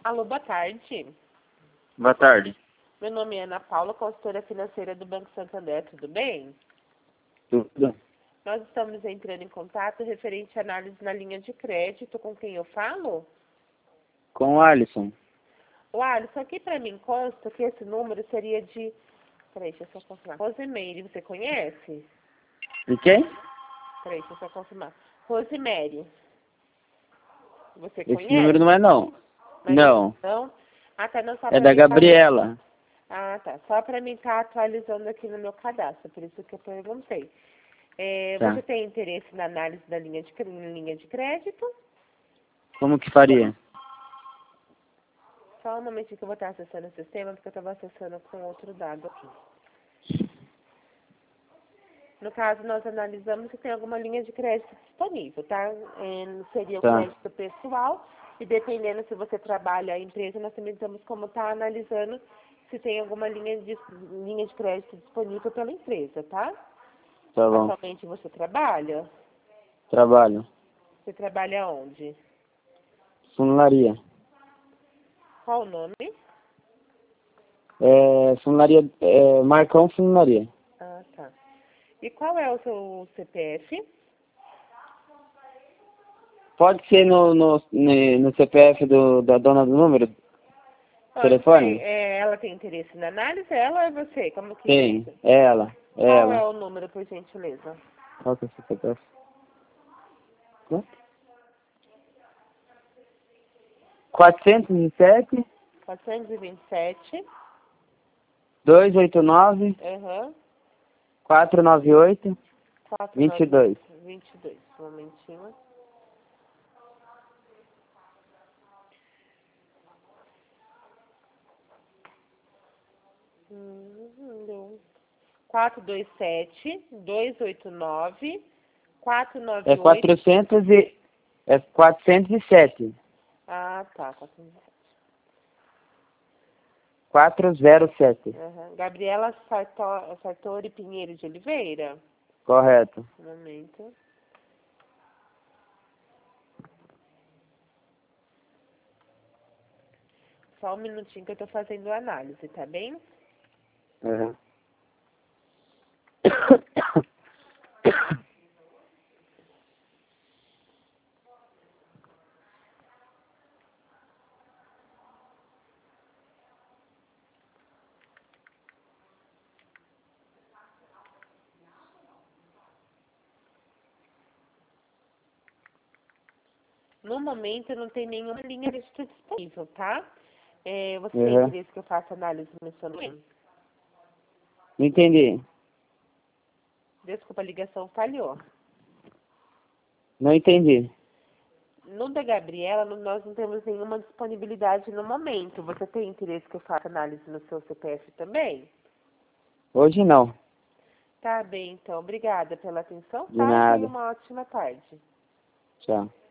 Alô, boa tarde. Boa tarde. Meu nome é Ana Paula, consultora financeira do Banco Santander, tudo bem? Tudo. Nós estamos entrando em contato referente à análise na linha de crédito. Com quem eu falo? Com o Alisson. O Alisson, aqui para mim consta que esse número seria de... Peraí, deixa eu só confirmar. Rosemary, você conhece? De quem? Peraí, deixa eu só confirmar. Rosemary. Você Esse conhece? número não é não. Não. Não? Ah, tá, não, só É pra da mim tá... Gabriela. Ah, tá. Só para mim estar atualizando aqui no meu cadastro, por isso que eu perguntei. Tá. Você tem interesse na análise da linha de crédito? Como que faria? Só um momentinho que eu vou estar acessando o sistema, porque eu estava acessando com outro dado aqui. No caso, nós analisamos se tem alguma linha de crédito disponível, tá? Seria o Tá. crédito pessoal, e dependendo se você trabalha a empresa, nós também temos como estar analisando se tem alguma linha de crédito disponível pela empresa, tá? Tá bom. Atualmente você trabalha? Trabalho. Você trabalha onde? Funilaria. Qual o nome? Funilaria. Marcão Funilaria. Ah, tá. E qual é o seu CPF? Pode ser no CPF da dona do número? Pode Telefone? ser. Ela tem interesse na análise? Ela ou é você? Como que é Tem. isso? É ela. É Qual é ela. o número, por gentileza? Qual que é o seu CPF? Hã? 407 427. 289 Aham. 498 498. 22. 22. Um momentinho. Deu. 427, 289, É 498. 400 é 407. Ah, tá. 407. 407. Aham. Gabriela Sartori Pinheiro de Oliveira? Correto. Um momento. Só um minutinho que eu tô fazendo a análise, tá bem? Uhum. No momento, não tem nenhuma linha de estudo disponível, tá? Você tem Uhum. interesse que eu faça análise no seu nome? Não entendi. Desculpa, a ligação falhou. Não entendi. No da Gabriela, nós não temos nenhuma disponibilidade no momento. Você tem interesse que eu faça análise no seu CPF também? Hoje não. Tá bem, então. Obrigada pela atenção, De tá? E tenha nada. uma ótima tarde. Tchau.